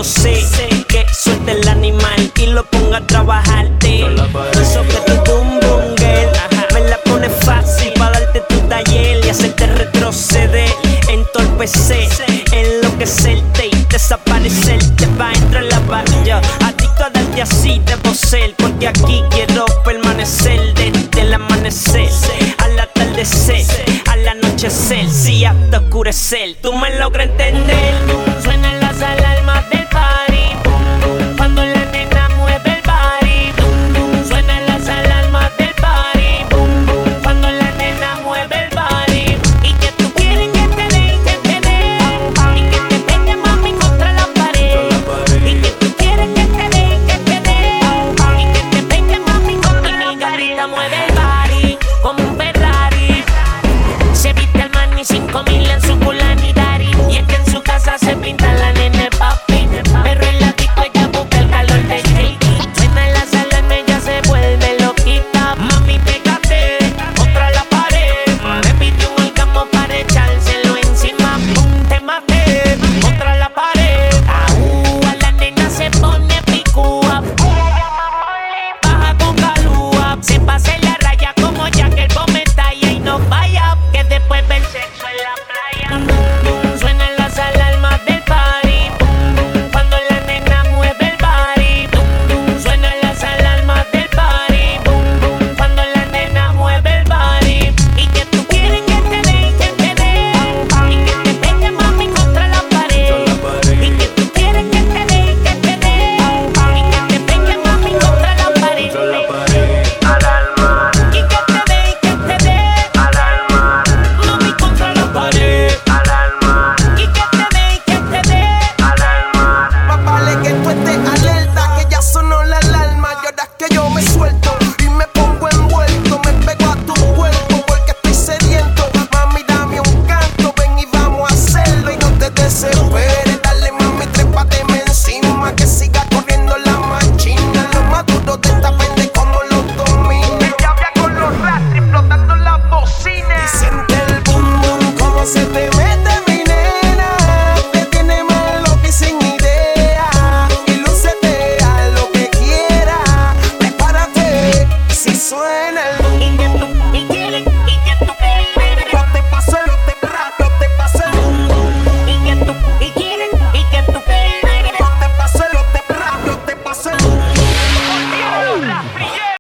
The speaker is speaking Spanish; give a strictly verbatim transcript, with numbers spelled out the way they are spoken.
sé que suelte el animal y lo ponga a trabajarte. Eso que tu boom boom girl me la pone fácil para darte tu taller y hacerte retroceder, entorpecer, enloquecerte y desaparecerte pa' entrar en la bahía. Adicto a darte así debo ser, porque aquí quiero permanecer desde el amanecer al atardecer, al anochecer, sí hasta oscurecer. ¿Tú me logras entender?